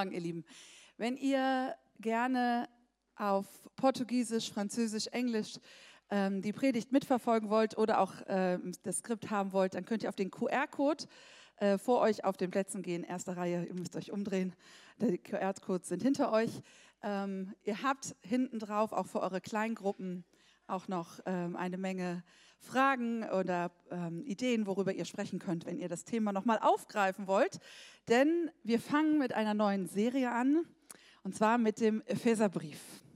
Morgen, ihr Lieben. Wenn ihr gerne auf Portugiesisch, Französisch, Englisch die Predigt mitverfolgen wollt oder auch das Skript haben wollt, dann könnt ihr auf den QR-Code vor euch auf den Plätzen gehen, erste Reihe, ihr müsst euch umdrehen, die QR-Codes sind hinter euch. Ihr habt hinten drauf auch für eure Kleingruppen auch noch eine Menge Fragen oder Ideen, worüber ihr sprechen könnt, wenn ihr das Thema nochmal aufgreifen wollt. Denn wir fangen mit einer neuen Serie an, und zwar mit dem Epheserbrief.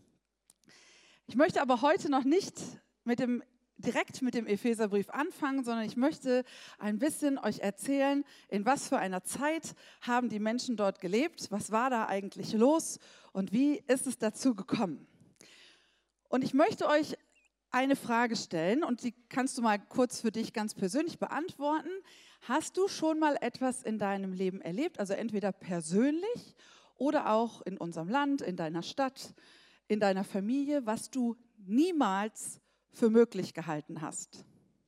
Ich möchte aber heute noch nicht direkt mit dem Epheserbrief anfangen, sondern ich möchte ein bisschen euch erzählen, in was für einer Zeit haben die Menschen dort gelebt, was war da eigentlich los und wie ist es dazu gekommen. Und ich möchte euch eine Frage stellen und die kannst du mal kurz für dich ganz persönlich beantworten. Hast du schon mal etwas in deinem Leben erlebt, also entweder persönlich oder auch in unserem Land, in deiner Stadt, in deiner Familie, was du niemals für möglich gehalten hast?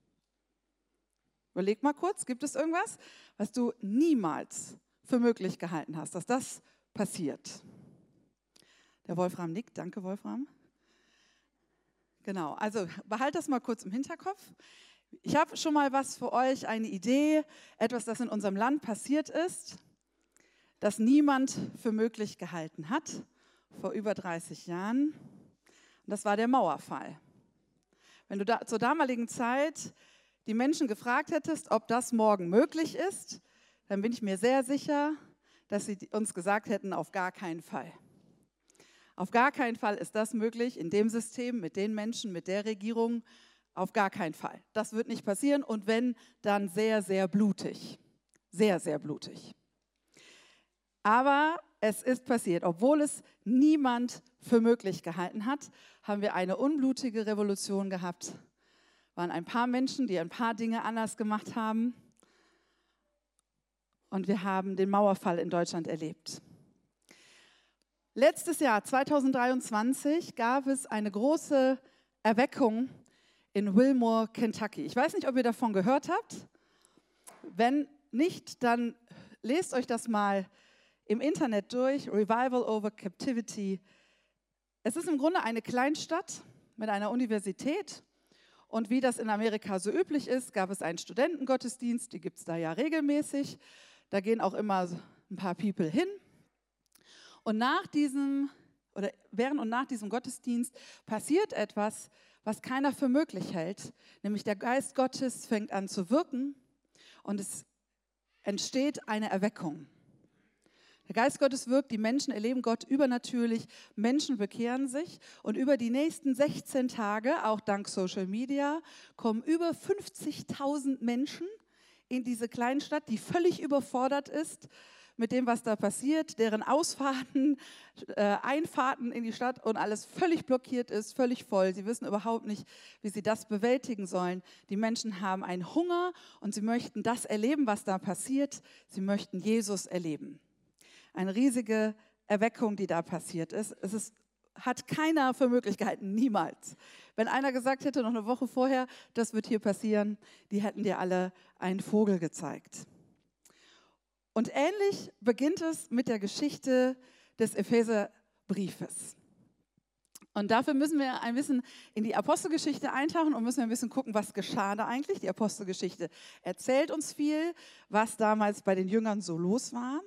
Überleg mal kurz, gibt es irgendwas, was du niemals für möglich gehalten hast, dass das passiert? Der Wolfram nickt, danke Wolfram. Genau, also behalt das mal kurz im Hinterkopf. Ich habe schon mal was für euch, eine Idee, etwas, das in unserem Land passiert ist, das niemand für möglich gehalten hat, vor über 30 Jahren. Und das war der Mauerfall. Wenn du zur damaligen Zeit die Menschen gefragt hättest, ob das morgen möglich ist, dann bin ich mir sehr sicher, dass sie uns gesagt hätten, auf gar keinen Fall. Auf gar keinen Fall ist das möglich in dem System, mit den Menschen, mit der Regierung. Auf gar keinen Fall. Das wird nicht passieren und wenn, dann sehr, sehr blutig. Sehr, sehr blutig. Aber es ist passiert. Obwohl es niemand für möglich gehalten hat, haben wir eine unblutige Revolution gehabt. Waren ein paar Menschen, die ein paar Dinge anders gemacht haben. Und wir haben den Mauerfall in Deutschland erlebt. Letztes Jahr, 2023, gab es eine große Erweckung in Wilmore, Kentucky. Ich weiß nicht, ob ihr davon gehört habt. Wenn nicht, dann lest euch das mal im Internet durch. Revival over Captivity. Es ist im Grunde eine Kleinstadt mit einer Universität. Und wie das in Amerika so üblich ist, gab es einen Studentengottesdienst. Die gibt es da ja regelmäßig. Da gehen auch immer ein paar People hin. Und während und nach diesem Gottesdienst passiert etwas, was keiner für möglich hält, nämlich der Geist Gottes fängt an zu wirken und es entsteht eine Erweckung. Der Geist Gottes wirkt, die Menschen erleben Gott übernatürlich, Menschen bekehren sich und über die nächsten 16 Tage, auch dank Social Media, kommen über 50.000 Menschen in diese Kleinstadt, die völlig überfordert ist mit dem, was da passiert, deren Ausfahrten, Einfahrten in die Stadt und alles völlig blockiert ist, völlig voll. Sie wissen überhaupt nicht, wie sie das bewältigen sollen. Die Menschen haben einen Hunger und sie möchten das erleben, was da passiert. Sie möchten Jesus erleben. Eine riesige Erweckung, die da passiert ist. Hat keiner für möglich gehalten, niemals. Wenn einer gesagt hätte, noch eine Woche vorher, das wird hier passieren, die hätten dir alle einen Vogel gezeigt. Und ähnlich beginnt es mit der Geschichte des Epheserbriefes. Und dafür müssen wir ein bisschen in die Apostelgeschichte eintauchen und müssen ein bisschen gucken, was geschah da eigentlich. Die Apostelgeschichte erzählt uns viel, was damals bei den Jüngern so los war.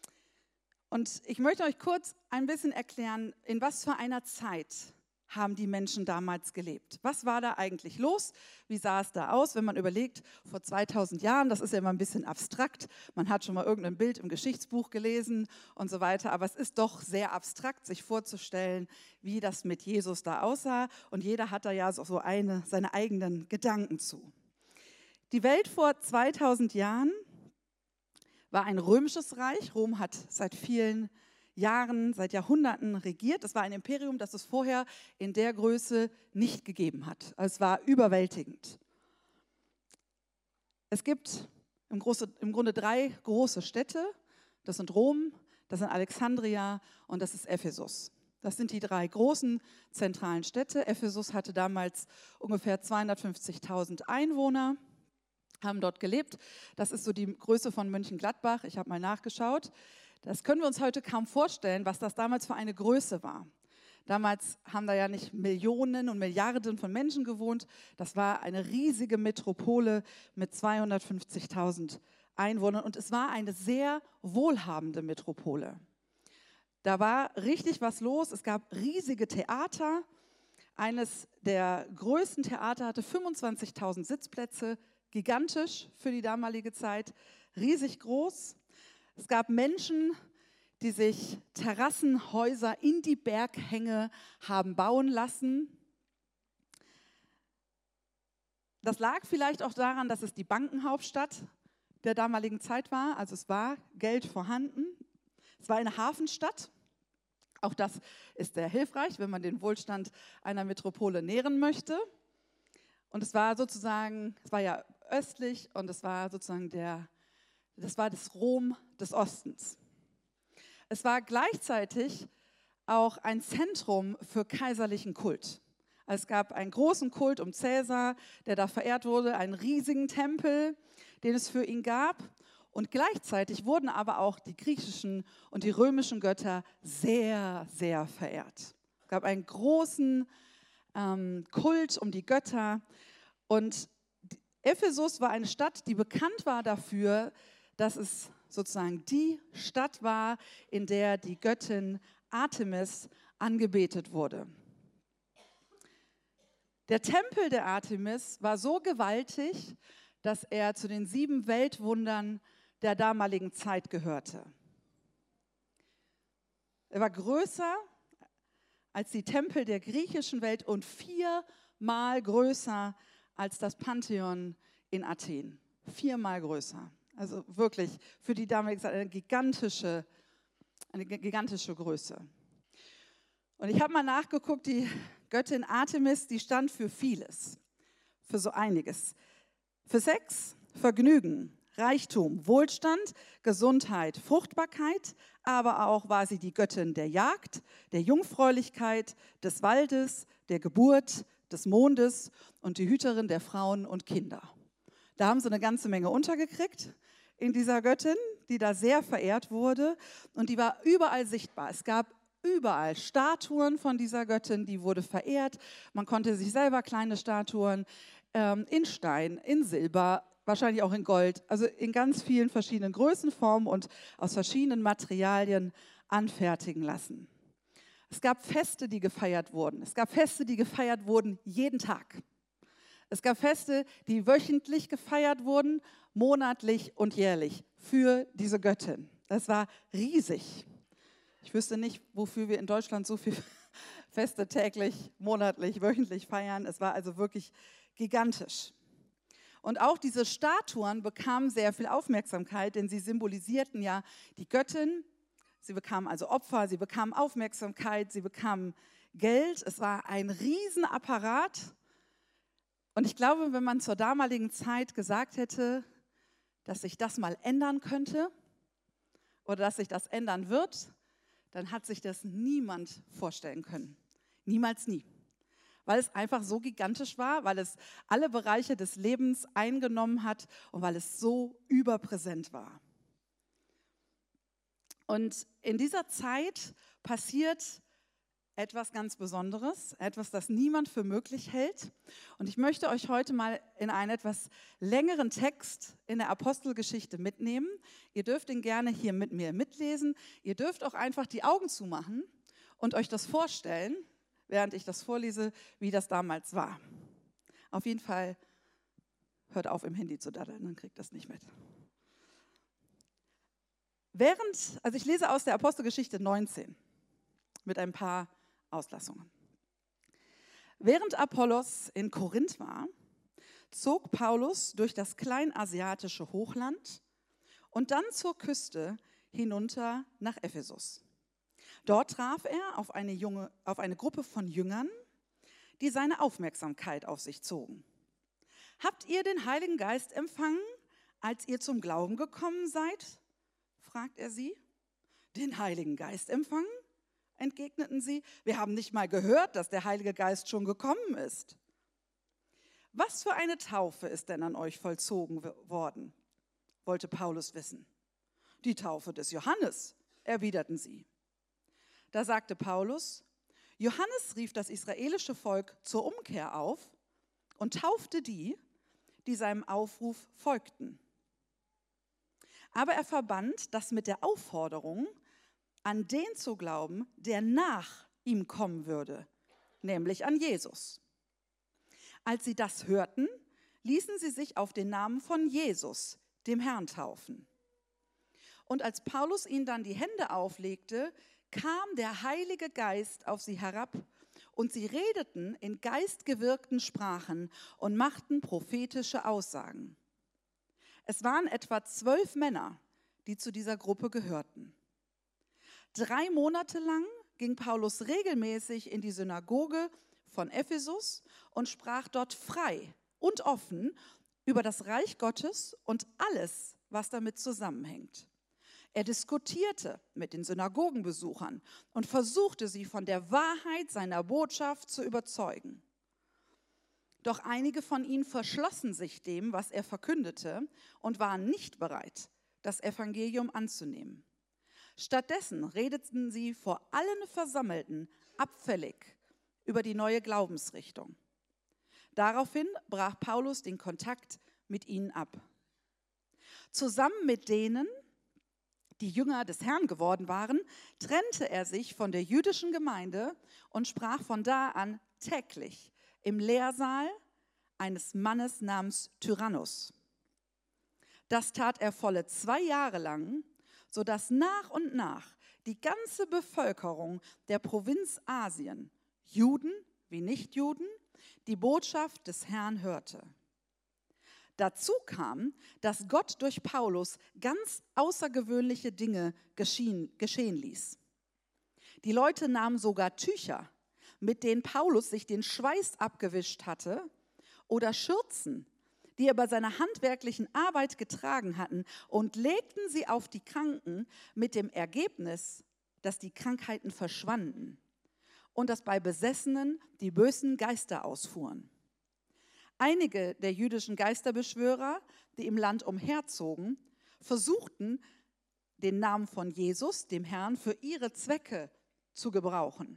Und ich möchte euch kurz ein bisschen erklären, in was für einer Zeit haben die Menschen damals gelebt. Was war da eigentlich los? Wie sah es da aus, wenn man überlegt, vor 2000 Jahren, das ist ja immer ein bisschen abstrakt, man hat schon mal irgendein Bild im Geschichtsbuch gelesen und so weiter, aber es ist doch sehr abstrakt, sich vorzustellen, wie das mit Jesus da aussah und jeder hat da ja so seine eigenen Gedanken zu. Die Welt vor 2000 Jahren war ein römisches Reich. Rom hat seit vielen Jahren, seit Jahrhunderten regiert. Es war ein Imperium, das es vorher in der Größe nicht gegeben hat. Es war überwältigend. Es gibt im Grunde 3 große Städte. Das sind Rom, das sind Alexandria und das ist Ephesus. Das sind die 3 großen zentralen Städte. Ephesus hatte damals ungefähr 250.000 Einwohner. Haben dort gelebt. Das ist so die Größe von Mönchengladbach. Ich habe mal nachgeschaut. Das können wir uns heute kaum vorstellen, was das damals für eine Größe war. Damals haben da ja nicht Millionen und Milliarden von Menschen gewohnt. Das war eine riesige Metropole mit 250.000 Einwohnern und es war eine sehr wohlhabende Metropole. Da war richtig was los. Es gab riesige Theater. Eines der größten Theater hatte 25.000 Sitzplätze, gigantisch für die damalige Zeit, riesig groß. Es gab Menschen, die sich Terrassenhäuser in die Berghänge haben bauen lassen. Das lag vielleicht auch daran, dass es die Bankenhauptstadt der damaligen Zeit war. Also es war Geld vorhanden. Es war eine Hafenstadt. Auch das ist sehr hilfreich, wenn man den Wohlstand einer Metropole nähren möchte. Und es war sozusagen, es war ja östlich und es war sozusagen das war das Rom des Ostens. Es war gleichzeitig auch ein Zentrum für kaiserlichen Kult. Es gab einen großen Kult um Cäsar, der da verehrt wurde, einen riesigen Tempel, den es für ihn gab. Und gleichzeitig wurden aber auch die griechischen und die römischen Götter sehr, sehr verehrt. Es gab einen großen Kult um die Götter. Und Ephesus war eine Stadt, die bekannt war dafür, dass es sozusagen die Stadt war, in der die Göttin Artemis angebetet wurde. Der Tempel der Artemis war so gewaltig, dass er zu den 7 Weltwundern der damaligen Zeit gehörte. Er war größer als die Tempel der griechischen Welt und 4-mal größer als das Pantheon in Athen. 4-mal größer. Also wirklich für die damalige Zeit eine gigantische Größe. Und ich habe mal nachgeguckt, die Göttin Artemis, die stand für vieles, für so einiges. Für Sex, Vergnügen, Reichtum, Wohlstand, Gesundheit, Fruchtbarkeit, aber auch war sie die Göttin der Jagd, der Jungfräulichkeit, des Waldes, der Geburt, des Mondes und die Hüterin der Frauen und Kinder. Da haben sie eine ganze Menge untergekriegt in dieser Göttin, die da sehr verehrt wurde und die war überall sichtbar. Es gab überall Statuen von dieser Göttin, die wurde verehrt. Man konnte sich selber kleine Statuen in Stein, in Silber, wahrscheinlich auch in Gold, also in ganz vielen verschiedenen Größen, Formen und aus verschiedenen Materialien anfertigen lassen. Es gab Feste, die gefeiert wurden. Es gab Feste, die gefeiert wurden jeden Tag. Es gab Feste, die wöchentlich gefeiert wurden, monatlich und jährlich für diese Göttin. Das war riesig. Ich wüsste nicht, wofür wir in Deutschland so viele Feste täglich, monatlich, wöchentlich feiern. Es war also wirklich gigantisch. Und auch diese Statuen bekamen sehr viel Aufmerksamkeit, denn sie symbolisierten ja die Göttin. Sie bekamen also Opfer, sie bekamen Aufmerksamkeit, sie bekamen Geld. Es war ein Riesenapparat. Und ich glaube, wenn man zur damaligen Zeit gesagt hätte, dass sich das mal ändern könnte oder dass sich das ändern wird, dann hat sich das niemand vorstellen können. Niemals nie. Weil es einfach so gigantisch war, weil es alle Bereiche des Lebens eingenommen hat und weil es so überpräsent war. Und in dieser Zeit passiert etwas ganz Besonderes, etwas, das niemand für möglich hält. Und ich möchte euch heute mal in einen etwas längeren Text in der Apostelgeschichte mitnehmen. Ihr dürft ihn gerne hier mit mir mitlesen. Ihr dürft auch einfach die Augen zumachen und euch das vorstellen, während ich das vorlese, wie das damals war. Auf jeden Fall hört auf, im Handy zu daddeln, dann kriegt das nicht mit. Also ich lese aus der Apostelgeschichte 19 mit ein paar Auslassungen. Während Apollos in Korinth war, zog Paulus durch das kleinasiatische Hochland und dann zur Küste hinunter nach Ephesus. Dort traf er auf eine Gruppe von Jüngern, die seine Aufmerksamkeit auf sich zogen. Habt ihr den Heiligen Geist empfangen, als ihr zum Glauben gekommen seid? Fragt er sie. Den Heiligen Geist empfangen? Entgegneten sie. Wir haben nicht mal gehört, dass der Heilige Geist schon gekommen ist. Was für eine Taufe ist denn an euch vollzogen worden? Wollte Paulus wissen. Die Taufe des Johannes, erwiderten sie. Da sagte Paulus: Johannes rief das israelische Volk zur Umkehr auf und taufte die, die seinem Aufruf folgten. Aber er verband das mit der Aufforderung, an den zu glauben, der nach ihm kommen würde, nämlich an Jesus. Als sie das hörten, ließen sie sich auf den Namen von Jesus, dem Herrn, taufen. Und als Paulus ihnen dann die Hände auflegte, kam der Heilige Geist auf sie herab und sie redeten in geistgewirkten Sprachen und machten prophetische Aussagen. Es waren etwa 12 Männer, die zu dieser Gruppe gehörten. 3 Monate lang ging Paulus regelmäßig in die Synagoge von Ephesus und sprach dort frei und offen über das Reich Gottes und alles, was damit zusammenhängt. Er diskutierte mit den Synagogenbesuchern und versuchte sie von der Wahrheit seiner Botschaft zu überzeugen. Doch einige von ihnen verschlossen sich dem, was er verkündete, und waren nicht bereit, das Evangelium anzunehmen. Stattdessen redeten sie vor allen Versammelten abfällig über die neue Glaubensrichtung. Daraufhin brach Paulus den Kontakt mit ihnen ab. Zusammen mit denen, die Jünger des Herrn geworden waren, trennte er sich von der jüdischen Gemeinde und sprach von da an täglich im Lehrsaal eines Mannes namens Tyrannus. Das tat er volle 2 Jahre lang, sodass nach und nach die ganze Bevölkerung der Provinz Asien, Juden wie Nichtjuden, die Botschaft des Herrn hörte. Dazu kam, dass Gott durch Paulus ganz außergewöhnliche Dinge geschehen ließ. Die Leute nahmen sogar Tücher, mit denen Paulus sich den Schweiß abgewischt hatte, oder Schürzen, die er bei seiner handwerklichen Arbeit getragen hatten, und legten sie auf die Kranken mit dem Ergebnis, dass die Krankheiten verschwanden und dass bei Besessenen die bösen Geister ausfuhren. Einige der jüdischen Geisterbeschwörer, die im Land umherzogen, versuchten, den Namen von Jesus, dem Herrn, für ihre Zwecke zu gebrauchen.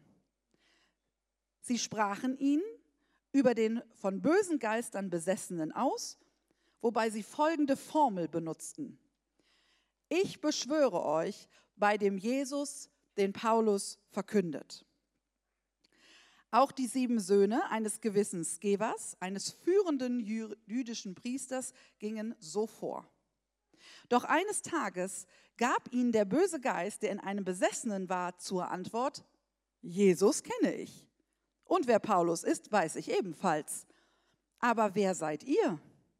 Sie sprachen ihn über den von bösen Geistern Besessenen aus, wobei sie folgende Formel benutzten: Ich beschwöre euch bei dem Jesus, den Paulus verkündet. Auch die 7 Söhne eines gewissen Skevas, eines führenden jüdischen Priesters, gingen so vor. Doch eines Tages gab ihnen der böse Geist, der in einem Besessenen war, zur Antwort: Jesus kenne ich. Und wer Paulus ist, weiß ich ebenfalls. Aber wer seid ihr?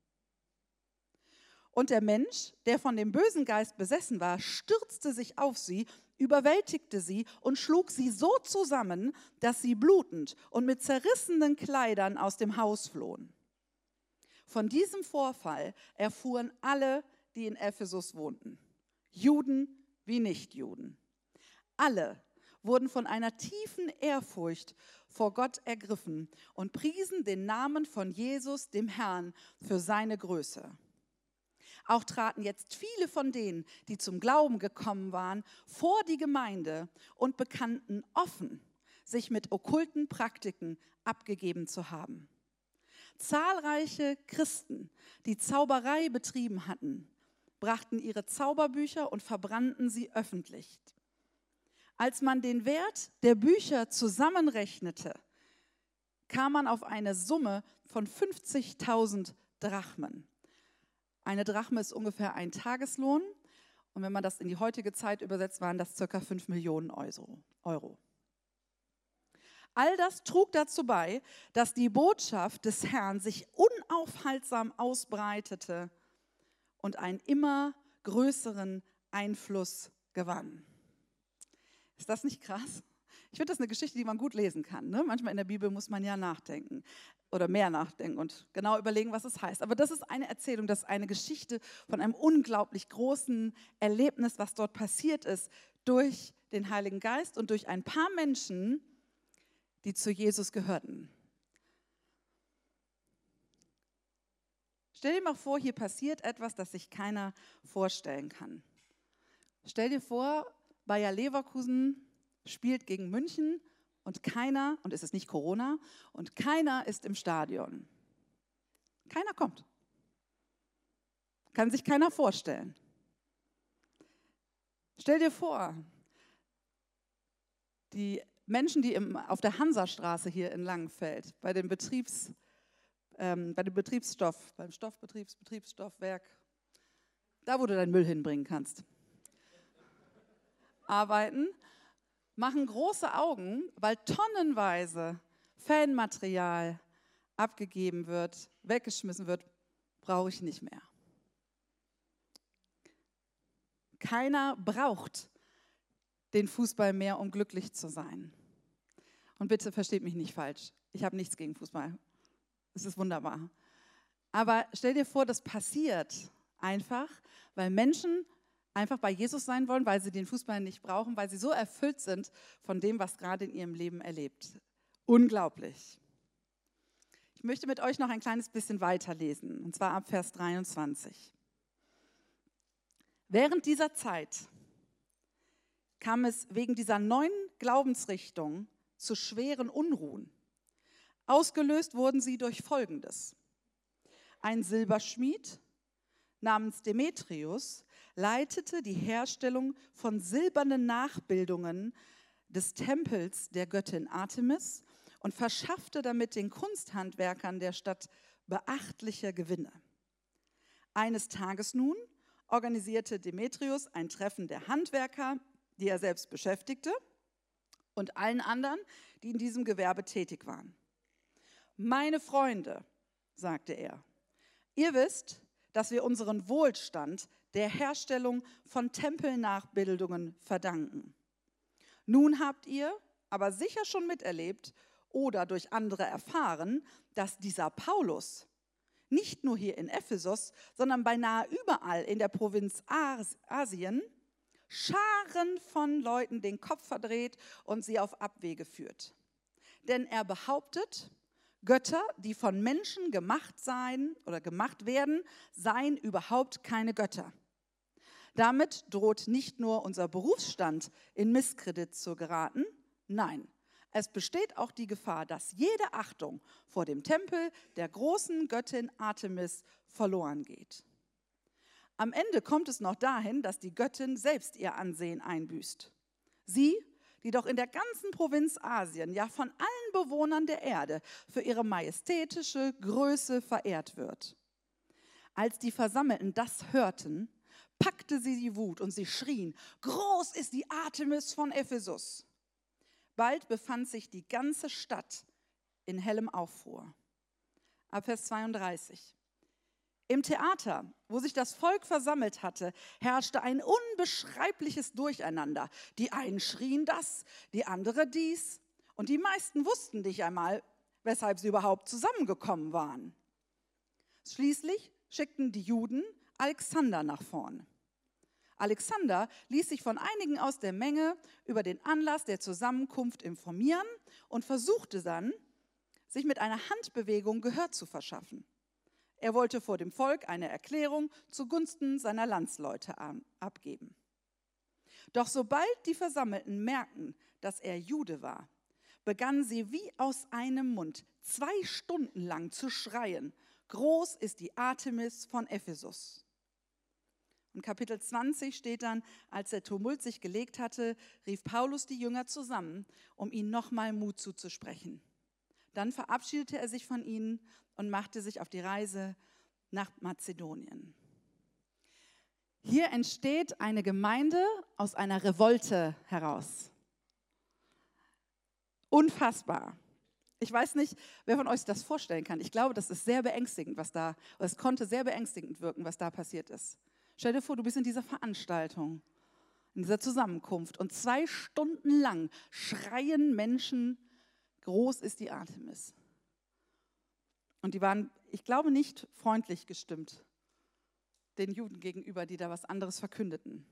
Und der Mensch, der von dem bösen Geist besessen war, stürzte sich auf sie, überwältigte sie und schlug sie so zusammen, dass sie blutend und mit zerrissenen Kleidern aus dem Haus flohen. Von diesem Vorfall erfuhren alle, die in Ephesus wohnten, Juden wie Nichtjuden. Alle wurden von einer tiefen Ehrfurcht vor Gott ergriffen und priesen den Namen von Jesus, dem Herrn, für seine Größe. Auch traten jetzt viele von denen, die zum Glauben gekommen waren, vor die Gemeinde und bekannten offen, sich mit okkulten Praktiken abgegeben zu haben. Zahlreiche Christen, die Zauberei betrieben hatten, brachten ihre Zauberbücher und verbrannten sie öffentlich. Als man den Wert der Bücher zusammenrechnete, kam man auf eine Summe von 50.000 Drachmen. Eine Drachme ist ungefähr ein Tageslohn, und wenn man das in die heutige Zeit übersetzt, waren das ca. 5 Millionen Euro. All das trug dazu bei, dass die Botschaft des Herrn sich unaufhaltsam ausbreitete und einen immer größeren Einfluss gewann. Ist das nicht krass? Ich finde das eine Geschichte, die man gut lesen kann. Ne? Manchmal in der Bibel muss man ja nachdenken oder mehr nachdenken und genau überlegen, was es heißt. Aber das ist eine Erzählung, das ist eine Geschichte von einem unglaublich großen Erlebnis, was dort passiert ist durch den Heiligen Geist und durch ein paar Menschen, die zu Jesus gehörten. Stell dir mal vor, hier passiert etwas, das sich keiner vorstellen kann. Stell dir vor, Bayer Leverkusen spielt gegen München und keiner, und es ist nicht Corona, und keiner ist im Stadion. Keiner kommt. Kann sich keiner vorstellen. Stell dir vor, die Menschen, die auf der Hansastraße hier in Langenfeld beim Betriebsstoffwerk, da wo du deinen Müll hinbringen kannst, arbeiten, machen große Augen, weil tonnenweise Fanmaterial abgegeben wird, weggeschmissen wird, brauche ich nicht mehr. Keiner braucht den Fußball mehr, um glücklich zu sein. Und bitte versteht mich nicht falsch, ich habe nichts gegen Fußball. Es ist wunderbar. Aber stell dir vor, das passiert einfach, weil Menschen einfach bei Jesus sein wollen, weil sie den Fußball nicht brauchen, weil sie so erfüllt sind von dem, was gerade in ihrem Leben erlebt. Unglaublich. Ich möchte mit euch noch ein kleines bisschen weiterlesen, und zwar ab Vers 23. Während dieser Zeit kam es wegen dieser neuen Glaubensrichtung zu schweren Unruhen. Ausgelöst wurden sie durch Folgendes. Ein Silberschmied namens Demetrius leitete die Herstellung von silbernen Nachbildungen des Tempels der Göttin Artemis und verschaffte damit den Kunsthandwerkern der Stadt beachtliche Gewinne. Eines Tages nun organisierte Demetrius ein Treffen der Handwerker, die er selbst beschäftigte, und allen anderen, die in diesem Gewerbe tätig waren. Meine Freunde, sagte er, ihr wisst, dass wir unseren Wohlstand der Herstellung von Tempelnachbildungen verdanken. Nun habt ihr aber sicher schon miterlebt oder durch andere erfahren, dass dieser Paulus nicht nur hier in Ephesus, sondern beinahe überall in der Provinz Asien Scharen von Leuten den Kopf verdreht und sie auf Abwege führt. Denn er behauptet, Götter, die von Menschen gemacht seien oder gemacht werden, seien überhaupt keine Götter. Damit droht nicht nur unser Berufsstand in Misskredit zu geraten, nein, es besteht auch die Gefahr, dass jede Achtung vor dem Tempel der großen Göttin Artemis verloren geht. Am Ende kommt es noch dahin, dass die Göttin selbst ihr Ansehen einbüßt. Sie, die doch in der ganzen Provinz Asien, ja von allen Bewohnern der Erde, für ihre majestätische Größe verehrt wird. Als die Versammelten das hörten, packte sie die Wut und sie schrien, groß ist die Artemis von Ephesus. Bald befand sich die ganze Stadt in hellem Aufruhr. Ab Vers 32. Im Theater, wo sich das Volk versammelt hatte, herrschte ein unbeschreibliches Durcheinander. Die einen schrien das, die anderen dies. Und die meisten wussten nicht einmal, weshalb sie überhaupt zusammengekommen waren. Schließlich schickten die Juden Alexander nach vorn. Alexander ließ sich von einigen aus der Menge über den Anlass der Zusammenkunft informieren und versuchte dann, sich mit einer Handbewegung Gehör zu verschaffen. Er wollte vor dem Volk eine Erklärung zugunsten seiner Landsleute abgeben. Doch sobald die Versammelten merkten, dass er Jude war, begannen sie wie aus einem Mund 2 Stunden lang zu schreien, groß ist die Artemis von Ephesus. In Kapitel 20 steht dann, als der Tumult sich gelegt hatte, rief Paulus die Jünger zusammen, um ihnen nochmal Mut zuzusprechen. Dann verabschiedete er sich von ihnen und machte sich auf die Reise nach Mazedonien. Hier entsteht eine Gemeinde aus einer Revolte heraus. Unfassbar. Ich weiß nicht, wer von euch sich das vorstellen kann. Ich glaube, das ist sehr beängstigend, oder es konnte sehr beängstigend wirken, was da passiert ist. Stell dir vor, du bist in dieser Veranstaltung, in dieser Zusammenkunft und 2 Stunden lang schreien Menschen, groß ist die Artemis. Und die waren, ich glaube, nicht freundlich gestimmt den Juden gegenüber, die da was anderes verkündeten.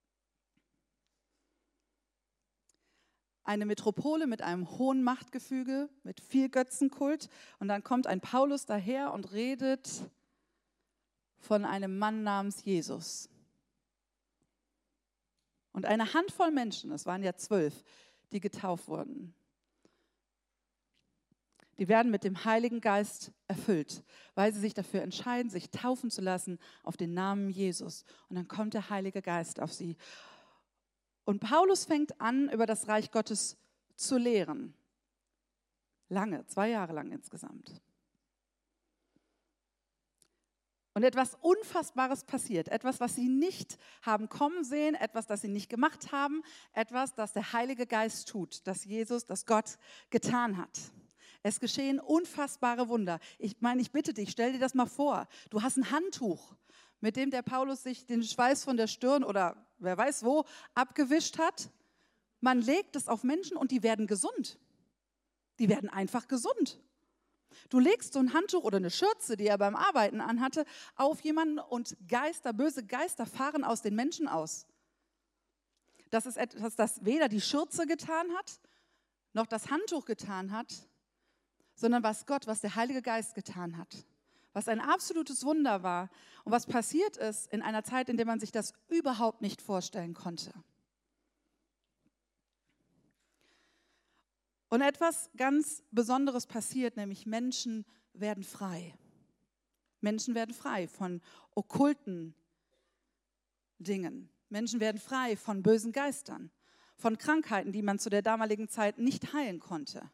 Eine Metropole mit einem hohen Machtgefüge, mit viel Götzenkult. Und dann kommt ein Paulus daher und redet von einem Mann namens Jesus. Und eine Handvoll Menschen, es waren ja 12, die getauft wurden, die werden mit dem Heiligen Geist erfüllt, weil sie sich dafür entscheiden, sich taufen zu lassen auf den Namen Jesus. Und dann kommt der Heilige Geist auf sie. Und Paulus fängt an, über das Reich Gottes zu lehren. Lange, 2 Jahre lang insgesamt. Und etwas Unfassbares passiert, etwas, was sie nicht haben kommen sehen, etwas, das sie nicht gemacht haben, etwas, das der Heilige Geist tut, das Jesus, das Gott getan hat. Es geschehen unfassbare Wunder. Ich meine, ich bitte dich, stell dir das mal vor. Du hast ein Handtuch, mit dem der Paulus sich den Schweiß von der Stirn oder wer weiß wo abgewischt hat. Man legt es auf Menschen und die werden gesund. Die werden einfach gesund. Du legst so ein Handtuch oder eine Schürze, die er beim Arbeiten anhatte, auf jemanden und Geister, böse Geister fahren aus den Menschen aus. Das ist etwas, das weder die Schürze getan hat, noch das Handtuch getan hat, sondern was der Heilige Geist getan hat. Was ein absolutes Wunder war und was passiert ist in einer Zeit, in der man sich das überhaupt nicht vorstellen konnte. Und etwas ganz Besonderes passiert, nämlich Menschen werden frei. Menschen werden frei von okkulten Dingen. Menschen werden frei von bösen Geistern, von Krankheiten, die man zu der damaligen Zeit nicht heilen konnte.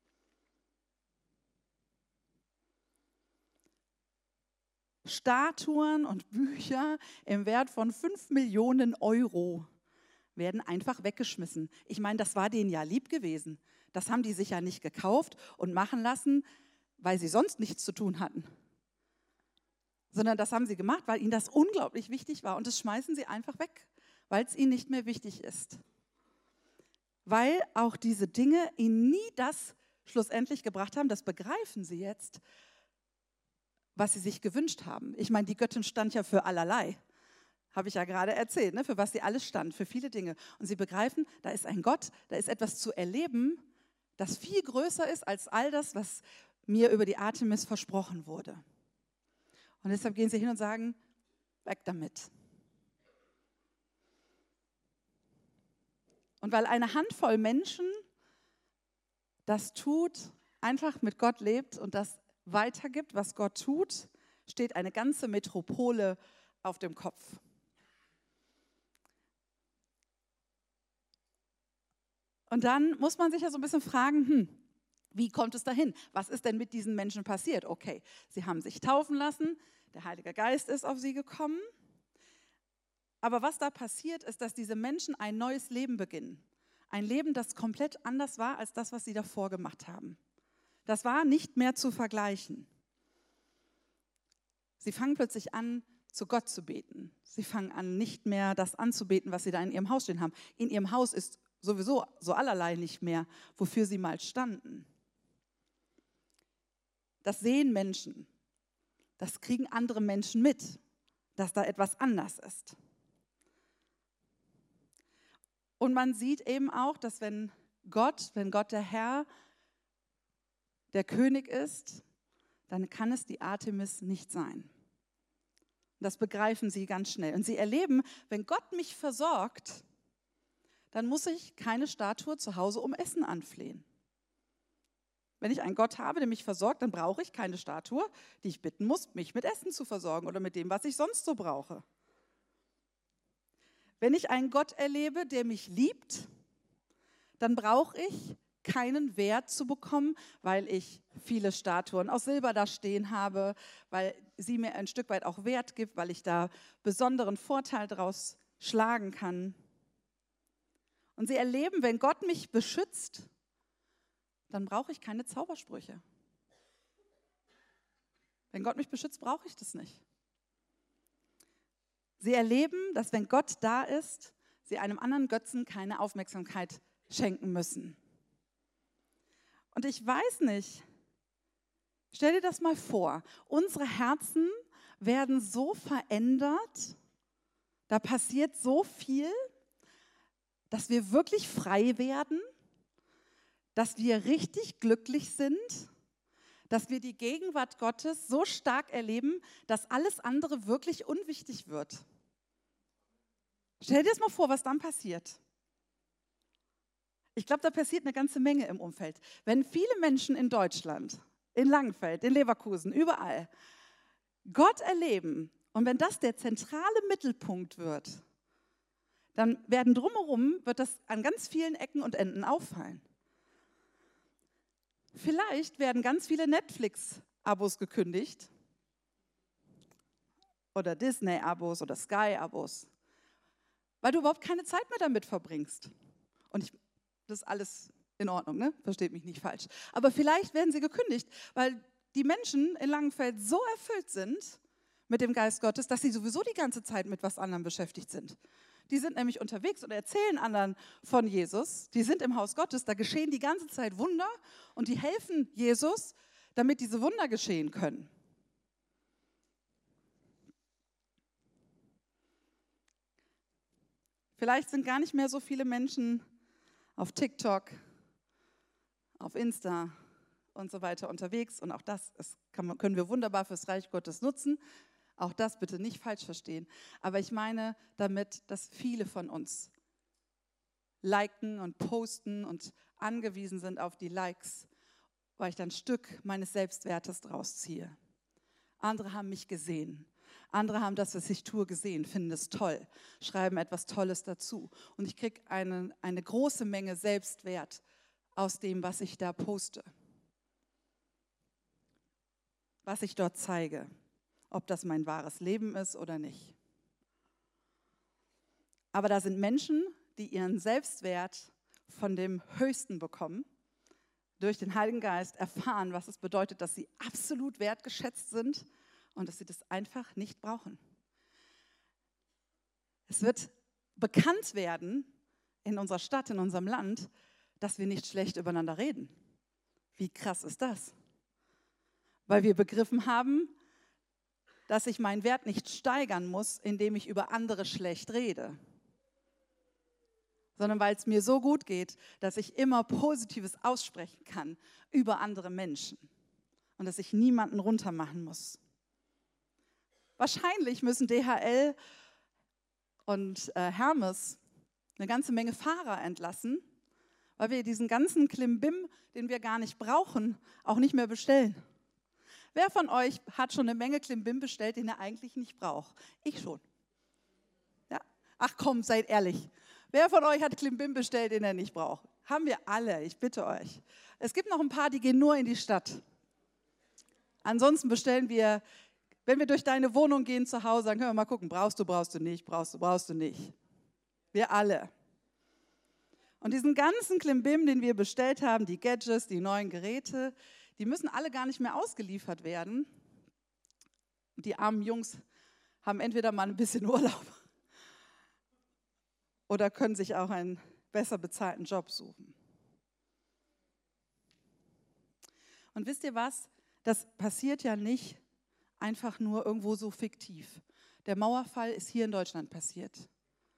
Statuen und Bücher im Wert von 5 Millionen Euro werden einfach weggeschmissen. Ich meine, das war denen ja lieb gewesen. Das haben die sich ja nicht gekauft und machen lassen, weil sie sonst nichts zu tun hatten. Sondern das haben sie gemacht, weil ihnen das unglaublich wichtig war. Und das schmeißen sie einfach weg, weil es ihnen nicht mehr wichtig ist. Weil auch diese Dinge ihnen nie das schlussendlich gebracht haben, das begreifen sie jetzt, was sie sich gewünscht haben. Ich meine, die Göttin stand ja für allerlei. Habe ich ja gerade erzählt, ne? Für was sie alles stand, für viele Dinge. Und sie begreifen, da ist ein Gott, da ist etwas zu erleben, das viel größer ist als all das, was mir über die Artemis versprochen wurde. Und deshalb gehen sie hin und sagen, weg damit. Und weil eine Handvoll Menschen das tut, einfach mit Gott lebt und das weitergibt, was Gott tut, steht eine ganze Metropole auf dem Kopf. Und dann muss man sich ja so ein bisschen fragen, wie kommt es dahin? Was ist denn mit diesen Menschen passiert? Okay, sie haben sich taufen lassen, der Heilige Geist ist auf sie gekommen. Aber was da passiert, ist, dass diese Menschen ein neues Leben beginnen. Ein Leben, das komplett anders war als das, was sie davor gemacht haben. Das war nicht mehr zu vergleichen. Sie fangen plötzlich an, zu Gott zu beten. Sie fangen an, nicht mehr das anzubeten, was sie da in ihrem Haus stehen haben. In ihrem Haus ist sowieso so allerlei nicht mehr, wofür sie mal standen. Das sehen Menschen. Das kriegen andere Menschen mit, dass da etwas anders ist. Und man sieht eben auch, dass wenn Gott der Herr, der König ist, dann kann es die Artemis nicht sein. Das begreifen sie ganz schnell. Und sie erleben, wenn Gott mich versorgt, dann muss ich keine Statue zu Hause um Essen anflehen. Wenn ich einen Gott habe, der mich versorgt, dann brauche ich keine Statue, die ich bitten muss, mich mit Essen zu versorgen oder mit dem, was ich sonst so brauche. Wenn ich einen Gott erlebe, der mich liebt, dann brauche ich keinen Wert zu bekommen, weil ich viele Statuen aus Silber da stehen habe, weil sie mir ein Stück weit auch Wert gibt, weil ich da besonderen Vorteil daraus schlagen kann. Und sie erleben, wenn Gott mich beschützt, dann brauche ich keine Zaubersprüche. Wenn Gott mich beschützt, brauche ich das nicht. Sie erleben, dass wenn Gott da ist, sie einem anderen Götzen keine Aufmerksamkeit schenken müssen. Und ich weiß nicht, stell dir das mal vor, unsere Herzen werden so verändert, da passiert so viel, dass wir wirklich frei werden, dass wir richtig glücklich sind, dass wir die Gegenwart Gottes so stark erleben, dass alles andere wirklich unwichtig wird. Stell dir das mal vor, was dann passiert. Ich glaube, da passiert eine ganze Menge im Umfeld. Wenn viele Menschen in Deutschland, in Langenfeld, in Leverkusen, überall, Gott erleben und wenn das der zentrale Mittelpunkt wird, dann wird das an ganz vielen Ecken und Enden auffallen. Vielleicht werden ganz viele Netflix-Abos gekündigt oder Disney-Abos oder Sky-Abos, weil du überhaupt keine Zeit mehr damit verbringst. Und das ist alles in Ordnung, ne? Versteht mich nicht falsch. Aber vielleicht werden sie gekündigt, weil die Menschen in Langenfeld so erfüllt sind mit dem Geist Gottes, dass sie sowieso die ganze Zeit mit was anderem beschäftigt sind. Die sind nämlich unterwegs und erzählen anderen von Jesus. Die sind im Haus Gottes, da geschehen die ganze Zeit Wunder und die helfen Jesus, damit diese Wunder geschehen können. Vielleicht sind gar nicht mehr so viele Menschen auf TikTok, auf Insta und so weiter unterwegs. Und auch das können wir wunderbar fürs Reich Gottes nutzen. Auch das bitte nicht falsch verstehen. Aber ich meine damit, dass viele von uns liken und posten und angewiesen sind auf die Likes, weil ich dann ein Stück meines Selbstwertes draus ziehe. Andere haben mich gesehen. Andere haben das, was ich tue, gesehen, finden es toll, schreiben etwas Tolles dazu. Und ich kriege eine große Menge Selbstwert aus dem, was ich da poste. Was ich dort zeige. Ob das mein wahres Leben ist oder nicht. Aber da sind Menschen, die ihren Selbstwert von dem Höchsten bekommen, durch den Heiligen Geist erfahren, was es bedeutet, dass sie absolut wertgeschätzt sind und dass sie das einfach nicht brauchen. Es wird bekannt werden in unserer Stadt, in unserem Land, dass wir nicht schlecht übereinander reden. Wie krass ist das? Weil wir begriffen haben, dass ich meinen Wert nicht steigern muss, indem ich über andere schlecht rede, sondern weil es mir so gut geht, dass ich immer Positives aussprechen kann über andere Menschen und dass ich niemanden runtermachen muss. Wahrscheinlich müssen DHL und Hermes eine ganze Menge Fahrer entlassen, weil wir diesen ganzen Klimbim, den wir gar nicht brauchen, auch nicht mehr bestellen. Wer von euch hat schon eine Menge Klimbim bestellt, den er eigentlich nicht braucht? Ich schon. Ja? Ach komm, seid ehrlich. Wer von euch hat Klimbim bestellt, den er nicht braucht? Haben wir alle, ich bitte euch. Es gibt noch ein paar, die gehen nur in die Stadt. Ansonsten bestellen wir, wenn wir durch deine Wohnung gehen zu Hause, dann können wir mal gucken, brauchst du nicht, brauchst du nicht. Wir alle. Und diesen ganzen Klimbim, den wir bestellt haben, die Gadgets, die neuen Geräte, die müssen alle gar nicht mehr ausgeliefert werden. Die armen Jungs haben entweder mal ein bisschen Urlaub oder können sich auch einen besser bezahlten Job suchen. Und wisst ihr was? Das passiert ja nicht einfach nur irgendwo so fiktiv. Der Mauerfall ist hier in Deutschland passiert.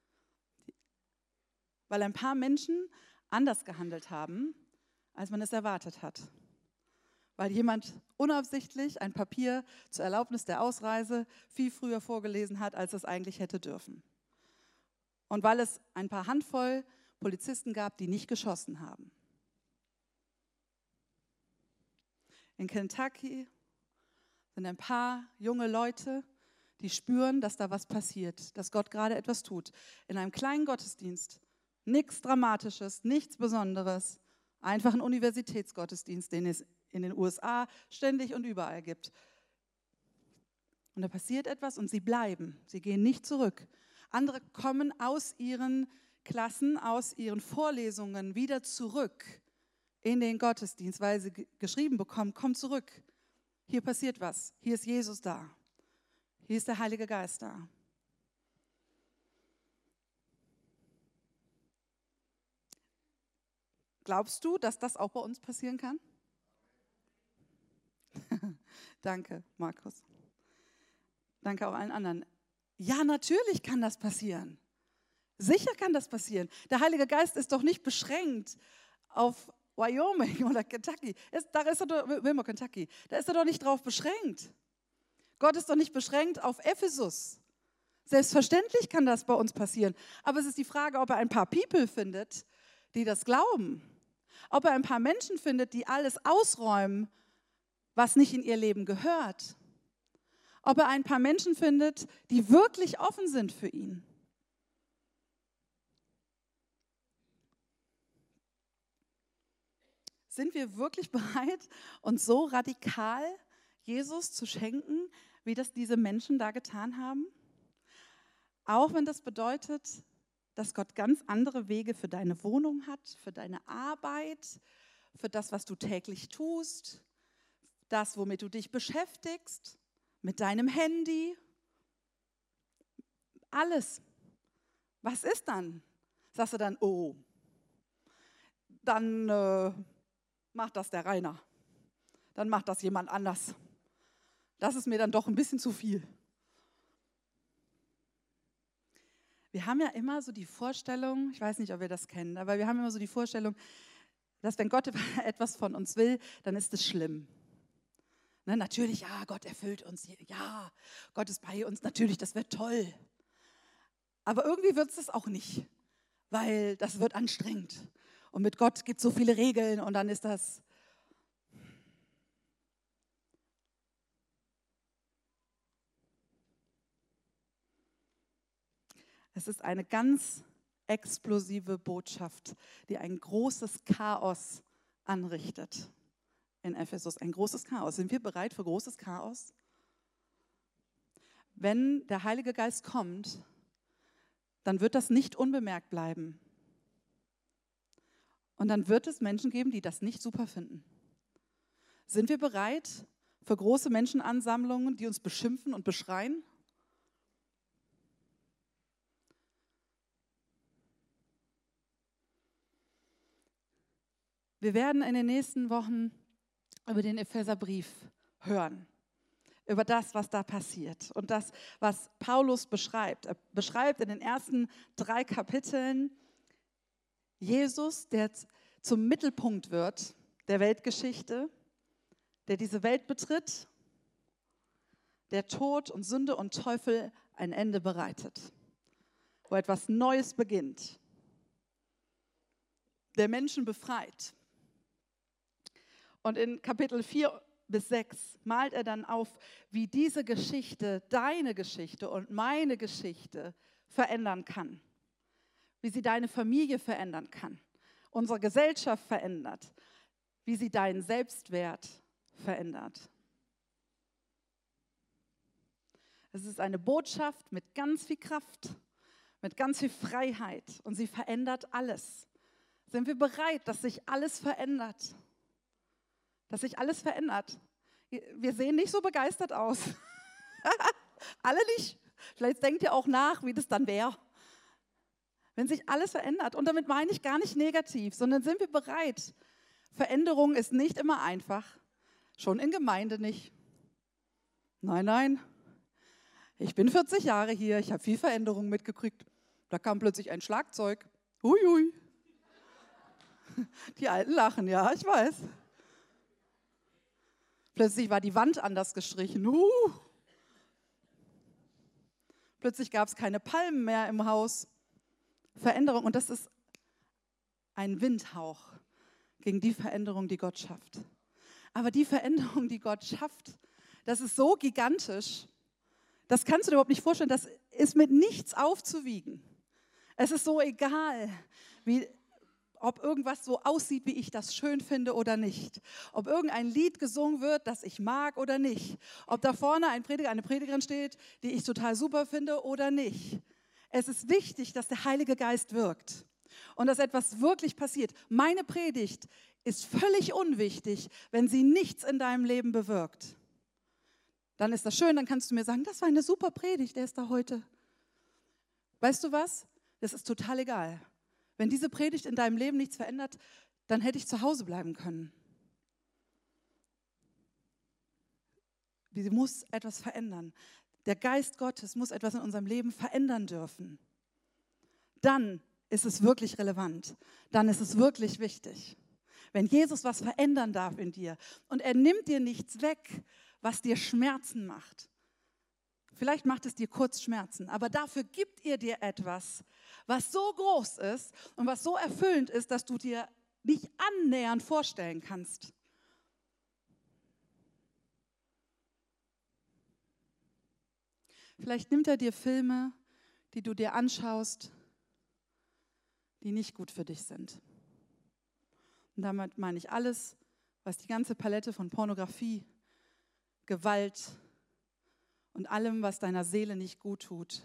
Weil ein paar Menschen anders gehandelt haben, als man es erwartet hat. Weil jemand unabsichtlich ein Papier zur Erlaubnis der Ausreise viel früher vorgelesen hat, als es eigentlich hätte dürfen. Und weil es ein paar Handvoll Polizisten gab, die nicht geschossen haben. In Kentucky sind ein paar junge Leute, die spüren, dass da was passiert, dass Gott gerade etwas tut. In einem kleinen Gottesdienst, nichts Dramatisches, nichts Besonderes, einfach ein Universitätsgottesdienst, den es in den USA ständig und überall gibt. Und da passiert etwas und sie bleiben, sie gehen nicht zurück. Andere kommen aus ihren Klassen, aus ihren Vorlesungen wieder zurück in den Gottesdienst, weil sie geschrieben bekommen, komm zurück, hier passiert was, hier ist Jesus da, hier ist der Heilige Geist da. Glaubst du, dass das auch bei uns passieren kann? Danke, Markus. Danke auch allen anderen. Ja, natürlich kann das passieren. Sicher kann das passieren. Der Heilige Geist ist doch nicht beschränkt auf Wyoming oder Kentucky. Wilmore, Kentucky. Da ist er doch nicht drauf beschränkt. Gott ist doch nicht beschränkt auf Ephesus, Selbstverständlich kann das bei uns passieren. Aber es ist die Frage, ob er ein paar People findet, die das glauben. Ob er ein paar Menschen findet, die alles ausräumen, was nicht in ihr Leben gehört. Ob er ein paar Menschen findet, die wirklich offen sind für ihn. Sind wir wirklich bereit, uns so radikal Jesus zu schenken, wie das diese Menschen da getan haben? Auch wenn das bedeutet, dass Gott ganz andere Wege für deine Wohnung hat, für deine Arbeit, für das, was du täglich tust, das, womit du dich beschäftigst, mit deinem Handy, alles. Was ist dann? Sagst du dann, oh, dann macht das der Rainer, dann macht das jemand anders. Das ist mir dann doch ein bisschen zu viel. Wir haben ja immer so die Vorstellung, ich weiß nicht, ob wir das kennen, aber wir haben immer so die Vorstellung, dass wenn Gott etwas von uns will, dann ist es schlimm. Ne, natürlich, ja, Gott erfüllt uns, ja, Gott ist bei uns, natürlich, das wird toll. Aber irgendwie wird es das auch nicht, weil das wird anstrengend. Und mit Gott gibt es so viele Regeln und dann ist das... Es ist eine ganz explosive Botschaft, die ein großes Chaos anrichtet in Ephesus. Ein großes Chaos. Sind wir bereit für großes Chaos? Wenn der Heilige Geist kommt, dann wird das nicht unbemerkt bleiben. Und dann wird es Menschen geben, die das nicht super finden. Sind wir bereit für große Menschenansammlungen, die uns beschimpfen und beschreien? Wir werden in den nächsten Wochen über den Epheserbrief hören, über das, was da passiert und das, was Paulus beschreibt. Er beschreibt in den ersten 3 Kapiteln Jesus, der zum Mittelpunkt wird der Weltgeschichte, der diese Welt betritt, der Tod und Sünde und Teufel ein Ende bereitet, wo etwas Neues beginnt, der Menschen befreit. Und in Kapitel 4 bis 6 malt er dann auf, wie diese Geschichte, deine Geschichte und meine Geschichte verändern kann. Wie sie deine Familie verändern kann, unsere Gesellschaft verändert, wie sie deinen Selbstwert verändert. Es ist eine Botschaft mit ganz viel Kraft, mit ganz viel Freiheit und sie verändert alles. Sind wir bereit, dass sich alles verändert? Dass sich alles verändert. Wir sehen nicht so begeistert aus. Alle nicht. Vielleicht denkt ihr auch nach, wie das dann wäre. Wenn sich alles verändert. Und damit meine ich gar nicht negativ, sondern sind wir bereit. Veränderung ist nicht immer einfach. Schon in Gemeinde nicht. Nein, nein. Ich bin 40 Jahre hier. Ich habe viel Veränderung mitgekriegt. Da kam plötzlich ein Schlagzeug. Hui, hui. Die Alten lachen, ja, ich weiß. Plötzlich war die Wand anders gestrichen. Plötzlich gab es keine Palmen mehr im Haus. Veränderung. Und das ist ein Windhauch gegen die Veränderung, die Gott schafft. Aber die Veränderung, die Gott schafft, das ist so gigantisch, das kannst du dir überhaupt nicht vorstellen, das ist mit nichts aufzuwiegen. Es ist so egal, ob irgendwas so aussieht, wie ich das schön finde oder nicht. Ob irgendein Lied gesungen wird, das ich mag oder nicht. Ob da vorne ein Prediger, eine Predigerin steht, die ich total super finde oder nicht. Es ist wichtig, dass der Heilige Geist wirkt und dass etwas wirklich passiert. Meine Predigt ist völlig unwichtig, wenn sie nichts in deinem Leben bewirkt. Dann ist das schön, dann kannst du mir sagen, das war eine super Predigt, der ist da heute. Weißt du was? Das ist total egal. Wenn diese Predigt in deinem Leben nichts verändert, dann hätte ich zu Hause bleiben können. Sie muss etwas verändern. Der Geist Gottes muss etwas in unserem Leben verändern dürfen. Dann ist es wirklich relevant. Dann ist es wirklich wichtig. Wenn Jesus was verändern darf in dir und er nimmt dir nichts weg, was dir Schmerzen macht. Vielleicht macht es dir kurz Schmerzen, aber dafür gibt er dir etwas, was so groß ist und was so erfüllend ist, dass du dir nicht annähernd vorstellen kannst. Vielleicht nimmt er dir Filme, die du dir anschaust, die nicht gut für dich sind. Und damit meine ich alles, was die ganze Palette von Pornografie, Gewalt und allem, was deiner Seele nicht gut tut.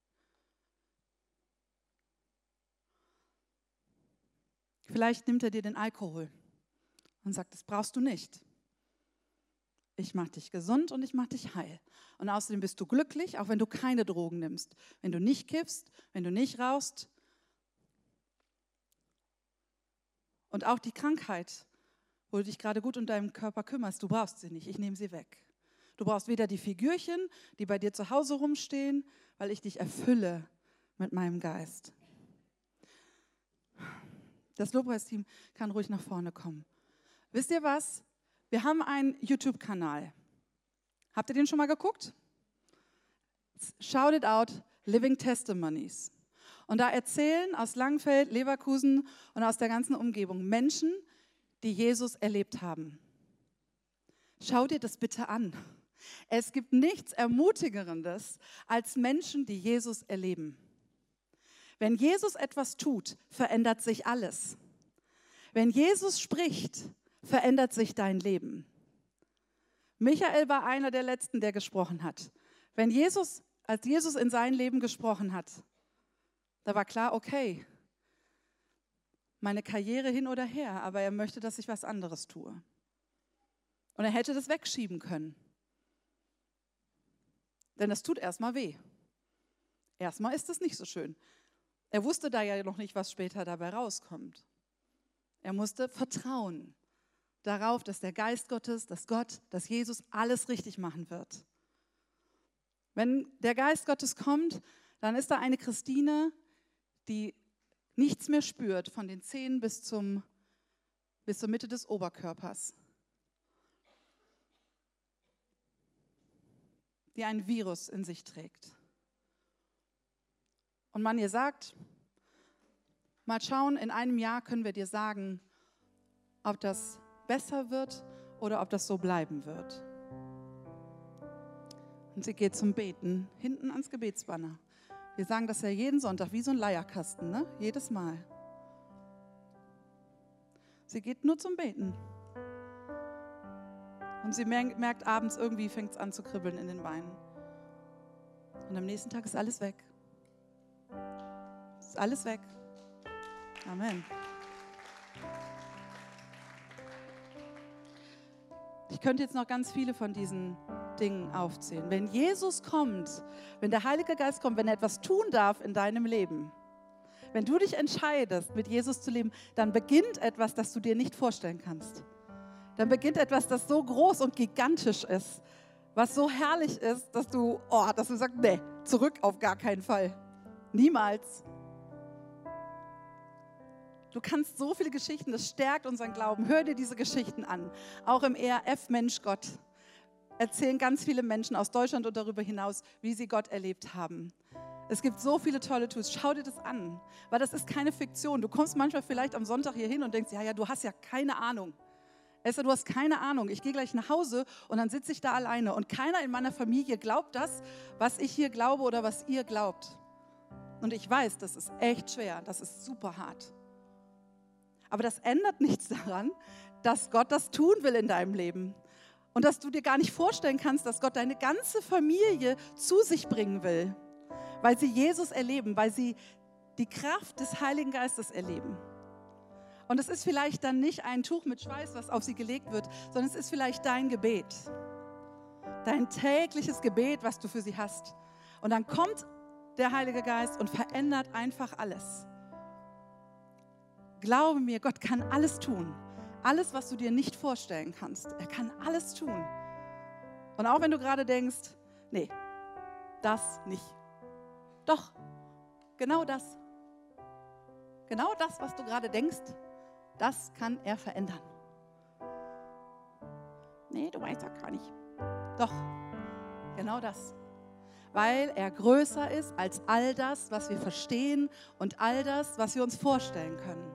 Vielleicht nimmt er dir den Alkohol und sagt, das brauchst du nicht. Ich mache dich gesund und ich mache dich heil. Und außerdem bist du glücklich, auch wenn du keine Drogen nimmst. Wenn du nicht kiffst, wenn du nicht rauchst. Und auch die Krankheit, wo du dich gerade gut um deinen Körper kümmerst, du brauchst sie nicht, ich nehme sie weg. Du brauchst weder die Figürchen, die bei dir zu Hause rumstehen, weil ich dich erfülle mit meinem Geist. Das Lobpreisteam kann ruhig nach vorne kommen. Wisst ihr was? Wir haben einen YouTube-Kanal. Habt ihr den schon mal geguckt? Shout It Out, Living Testimonies. Und da erzählen aus Langenfeld, Leverkusen und aus der ganzen Umgebung Menschen, die Jesus erlebt haben. Schau dir das bitte an. Es gibt nichts Ermutigenderes als Menschen, die Jesus erleben. Wenn Jesus etwas tut, verändert sich alles. Wenn Jesus spricht, verändert sich dein Leben. Michael war einer der Letzten, der gesprochen hat. Als Jesus in sein Leben gesprochen hat, da war klar, okay, meine Karriere hin oder her, aber er möchte, dass ich was anderes tue. Und er hätte das wegschieben können. Denn das tut erstmal weh. Erstmal ist es nicht so schön. Er wusste da ja noch nicht, was später dabei rauskommt. Er musste vertrauen darauf, dass der Geist Gottes, dass Gott, dass Jesus alles richtig machen wird. Wenn der Geist Gottes kommt, dann ist da eine Christine, die nichts mehr spürt, von den Zehen bis zur Mitte des Oberkörpers. Die ein Virus in sich trägt. Und man ihr sagt, mal schauen, in einem Jahr können wir dir sagen, ob das besser wird oder ob das so bleiben wird. Und sie geht zum Beten, hinten ans Gebetsbanner. Wir sagen das ja jeden Sonntag, wie so ein Leierkasten, ne? Jedes Mal. Sie geht nur zum Beten. Und sie merkt abends, irgendwie fängt es an zu kribbeln in den Beinen. Und am nächsten Tag ist alles weg. Ist alles weg. Amen. Ich könnte jetzt noch ganz viele von diesen Dingen aufzählen. Wenn Jesus kommt, wenn der Heilige Geist kommt, wenn er etwas tun darf in deinem Leben, wenn du dich entscheidest, mit Jesus zu leben, dann beginnt etwas, das du dir nicht vorstellen kannst. Dann beginnt etwas, das so groß und gigantisch ist, was so herrlich ist, dass du sagst, nee, zurück auf gar keinen Fall. Niemals. Du kannst so viele Geschichten, das stärkt unseren Glauben. Hör dir diese Geschichten an. Auch im ERF Mensch Gott erzählen ganz viele Menschen aus Deutschland und darüber hinaus, wie sie Gott erlebt haben. Es gibt so viele tolle Tools. Schau dir das an, weil das ist keine Fiktion. Du kommst manchmal vielleicht am Sonntag hier hin und denkst, ja, du hast ja keine Ahnung. Esther, du hast keine Ahnung. Ich gehe gleich nach Hause und dann sitze ich da alleine. Und keiner in meiner Familie glaubt das, was ich hier glaube oder was ihr glaubt. Und ich weiß, das ist echt schwer. Das ist super hart. Aber das ändert nichts daran, dass Gott das tun will in deinem Leben. Und dass du dir gar nicht vorstellen kannst, dass Gott deine ganze Familie zu sich bringen will. Weil sie Jesus erleben, weil sie die Kraft des Heiligen Geistes erleben. Und es ist vielleicht dann nicht ein Tuch mit Schweiß, was auf sie gelegt wird, sondern es ist vielleicht dein Gebet. Dein tägliches Gebet, was du für sie hast. Und dann kommt der Heilige Geist und verändert einfach alles. Glaube mir, Gott kann alles tun. Alles, was du dir nicht vorstellen kannst. Er kann alles tun. Und auch wenn du gerade denkst, nee, das nicht. Doch, genau das. Genau das, was du gerade denkst, das kann er verändern. Nee, du weißt ja gar nicht. Doch, genau das. weil er größer ist als all das, was wir verstehen und all das, was wir uns vorstellen können.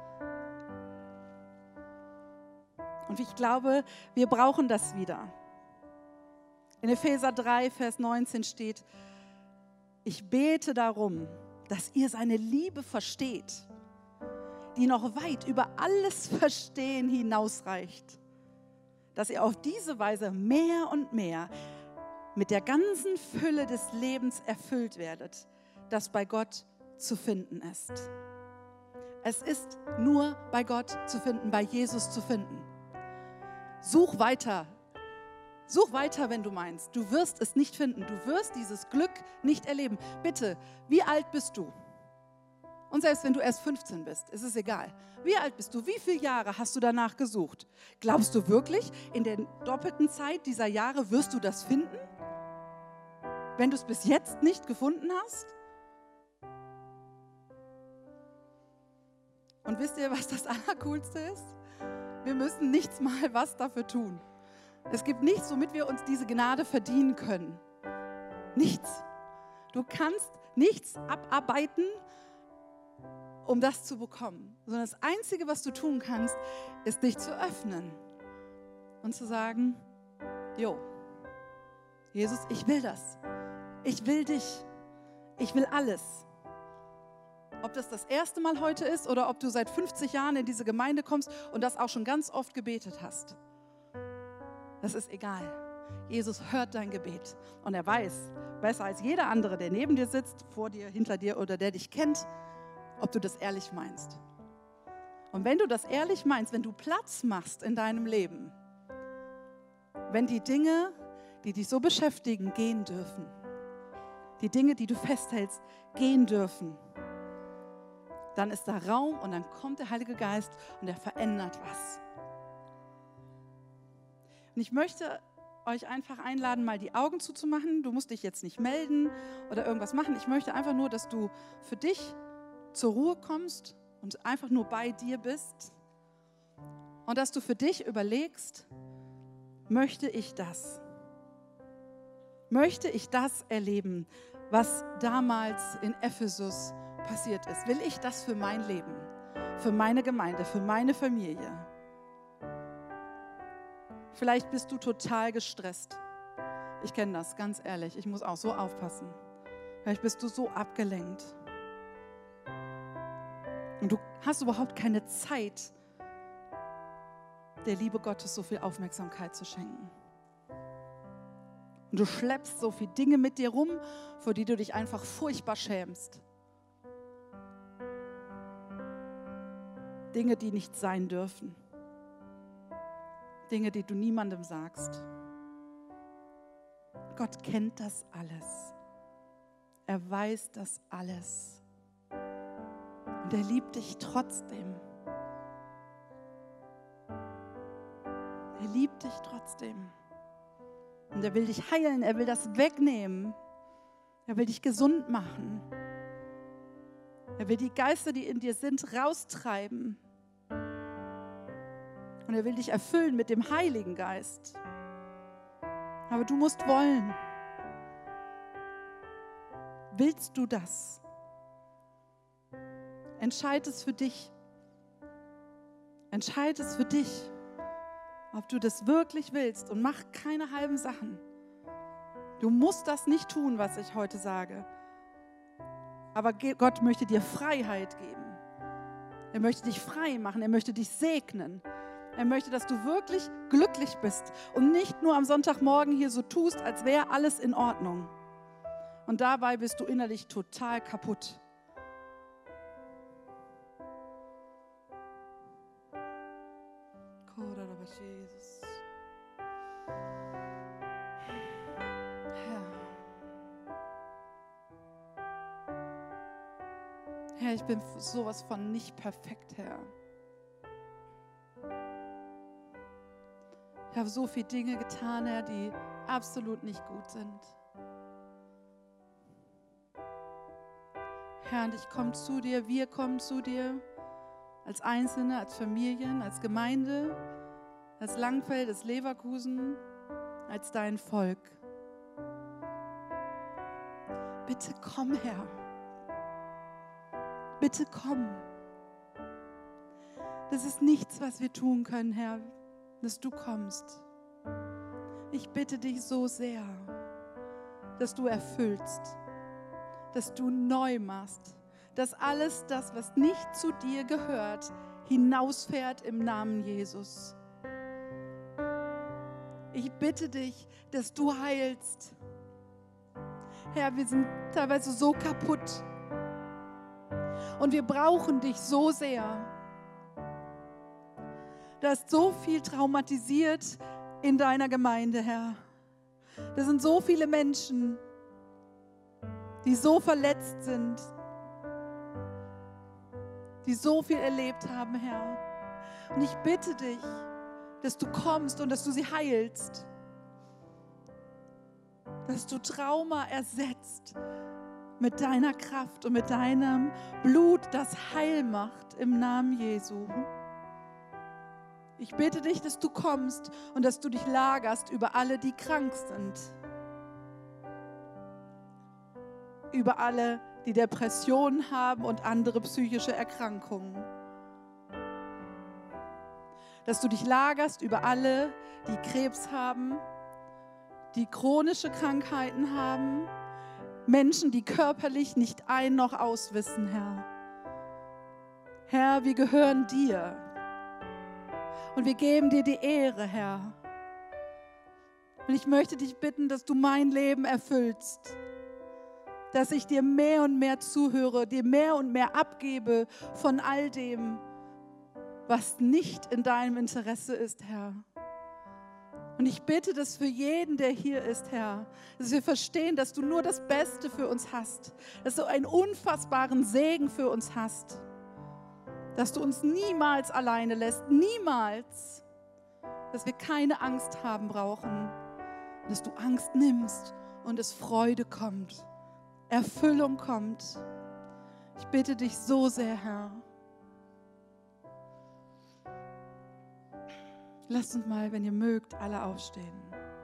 Und ich glaube, wir brauchen das wieder. In Epheser 3, Vers 19 steht, ich bete darum, dass ihr seine Liebe versteht, die noch weit über alles Verstehen hinausreicht, dass ihr auf diese Weise mehr und mehr mit der ganzen Fülle des Lebens erfüllt werdet, das bei Gott zu finden ist. Es ist nur bei Gott zu finden, bei Jesus zu finden. Such weiter, wenn du meinst. Du wirst es nicht finden. Du wirst dieses Glück nicht erleben. Bitte, wie alt bist du? Und selbst wenn du erst 15 bist, ist es egal. Wie alt bist du? Wie viele Jahre hast du danach gesucht? Glaubst du wirklich, in der doppelten Zeit dieser Jahre wirst du das finden? Wenn du es bis jetzt nicht gefunden hast? Und wisst ihr, was das Allercoolste ist? Wir müssen nichts mal was dafür tun. Es gibt nichts, womit wir uns diese Gnade verdienen können. Nichts. Du kannst nichts abarbeiten, um das zu bekommen. Sondern das Einzige, was du tun kannst, ist dich zu öffnen und zu sagen, jo, Jesus, ich will das. Ich will dich. Ich will alles. Ob das erste Mal heute ist oder ob du seit 50 Jahren in diese Gemeinde kommst und das auch schon ganz oft gebetet hast. Das ist egal. Jesus hört dein Gebet und er weiß, besser als jeder andere, der neben dir sitzt, vor dir, hinter dir oder der dich kennt, ob du das ehrlich meinst. Und wenn du das ehrlich meinst, wenn du Platz machst in deinem Leben, wenn die Dinge, die dich so beschäftigen, gehen dürfen, die Dinge, die du festhältst, gehen dürfen, dann ist da Raum und dann kommt der Heilige Geist und er verändert was. Und ich möchte euch einfach einladen, mal die Augen zuzumachen. Du musst dich jetzt nicht melden oder irgendwas machen. Ich möchte einfach nur, dass du für dich zur Ruhe kommst und einfach nur bei dir bist und dass du für dich überlegst, möchte ich das? Möchte ich das erleben, was damals in Ephesus passiert ist? Will ich das für mein Leben, für meine Gemeinde, für meine Familie? Vielleicht bist du total gestresst. Ich kenne das, ganz ehrlich. Ich muss auch so aufpassen. Vielleicht bist du so abgelenkt. Und du hast überhaupt keine Zeit, der Liebe Gottes so viel Aufmerksamkeit zu schenken. Und du schleppst so viele Dinge mit dir rum, vor die du dich einfach furchtbar schämst. Dinge, die nicht sein dürfen. Dinge, die du niemandem sagst. Gott kennt das alles. Er weiß das alles. Und er liebt dich trotzdem. Er liebt dich trotzdem. Und er will dich heilen, er will das wegnehmen. Er will dich gesund machen. Er will die Geister, die in dir sind, raustreiben. Und er will dich erfüllen mit dem Heiligen Geist. Aber du musst wollen. Willst du das? Entscheid es für dich. Entscheid es für dich, ob du das wirklich willst und mach keine halben Sachen. Du musst das nicht tun, was ich heute sage. Aber Gott möchte dir Freiheit geben. Er möchte dich frei machen, er möchte dich segnen. Er möchte, dass du wirklich glücklich bist und nicht nur am Sonntagmorgen hier so tust, als wäre alles in Ordnung. Und dabei bist du innerlich total kaputt. Jesus. Herr, ich bin sowas von nicht perfekt, Herr. Ich habe so viele Dinge getan, Herr, die absolut nicht gut sind. Herr, und ich komme zu dir, wir kommen zu dir, als Einzelne, als Familien, als Gemeinde, als Langfeld, als Leverkusen, als dein Volk. Bitte komm, Herr. Bitte komm. Das ist nichts, was wir tun können, Herr, dass du kommst. Ich bitte dich so sehr, dass du erfüllst, dass du neu machst, dass alles das, was nicht zu dir gehört, hinausfährt im Namen Jesus. Ich bitte dich, dass du heilst. Herr, wir sind teilweise so kaputt und wir brauchen dich so sehr. Da ist so viel traumatisiert in deiner Gemeinde, Herr. Da sind so viele Menschen, die so verletzt sind, die so viel erlebt haben, Herr. Und ich bitte dich, dass du kommst und dass du sie heilst. Dass du Trauma ersetzt mit deiner Kraft und mit deinem Blut, das Heil macht im Namen Jesu. Ich bitte dich, dass du kommst und dass du dich lagerst über alle, die krank sind. Über alle, die Depressionen haben und andere psychische Erkrankungen. Dass du dich lagerst über alle, die Krebs haben, die chronische Krankheiten haben, Menschen, die körperlich nicht ein- noch auswissen, Herr. Herr, wir gehören dir und wir geben dir die Ehre, Herr. Und ich möchte dich bitten, dass du mein Leben erfüllst, dass ich dir mehr und mehr zuhöre, dir mehr und mehr abgebe von all dem, was nicht in deinem Interesse ist, Herr. Und ich bitte das für jeden, der hier ist, Herr, dass wir verstehen, dass du nur das Beste für uns hast, dass du einen unfassbaren Segen für uns hast, dass du uns niemals alleine lässt, niemals, dass wir keine Angst haben brauchen, dass du Angst nimmst und es Freude kommt, Erfüllung kommt. Ich bitte dich so sehr, Herr. Lasst uns mal, wenn ihr mögt, alle aufstehen.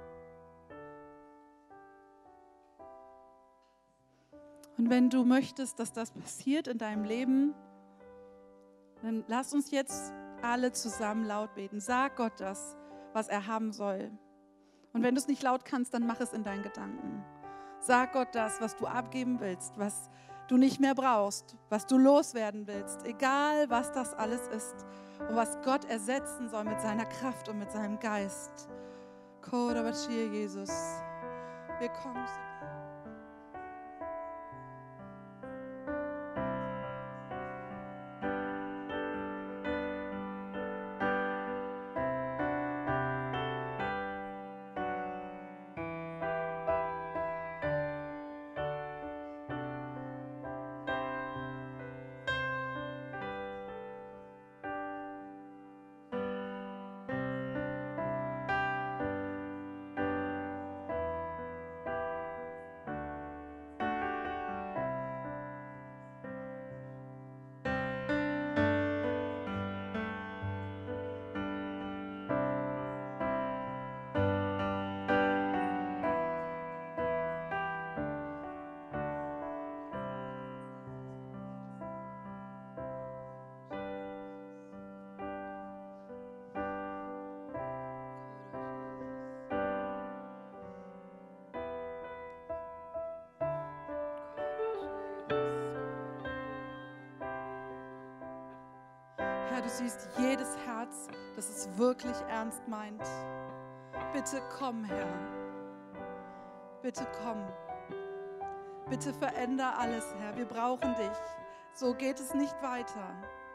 Und wenn du möchtest, dass das passiert in deinem Leben, dann lass uns jetzt alle zusammen laut beten. Sag Gott das, was er haben soll. Und wenn du es nicht laut kannst, dann mach es in deinen Gedanken. Sag Gott das, was du abgeben willst, was du nicht mehr brauchst, was du loswerden willst, egal was das alles ist und was Gott ersetzen soll mit seiner Kraft und mit seinem Geist. Kodabashir, Jesus, wir kommen zu dir. Herr, du siehst jedes Herz, das es wirklich ernst meint. Bitte komm, Herr. Bitte komm. Bitte veränder alles, Herr. Wir brauchen dich. So geht es nicht weiter.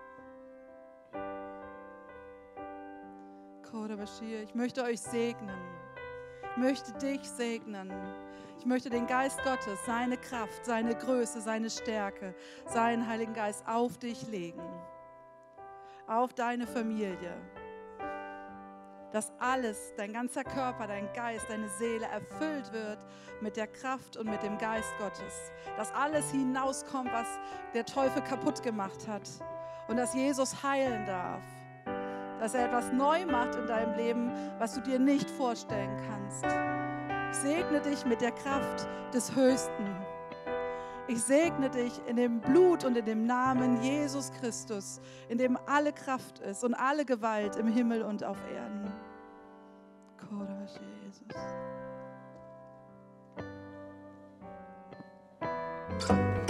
Kodabashir, ich möchte euch segnen. Ich möchte dich segnen. Ich möchte den Geist Gottes, seine Kraft, seine Größe, seine Stärke, seinen Heiligen Geist auf dich legen. Auf deine Familie, dass alles, dein ganzer Körper, dein Geist, deine Seele erfüllt wird mit der Kraft und mit dem Geist Gottes, dass alles hinauskommt, was der Teufel kaputt gemacht hat und dass Jesus heilen darf, dass er etwas neu macht in deinem Leben, was du dir nicht vorstellen kannst. Ich segne dich mit der Kraft des Höchsten. Ich segne dich in dem Blut und in dem Namen Jesus Christus, in dem alle Kraft ist und alle Gewalt im Himmel und auf Erden. Jesus.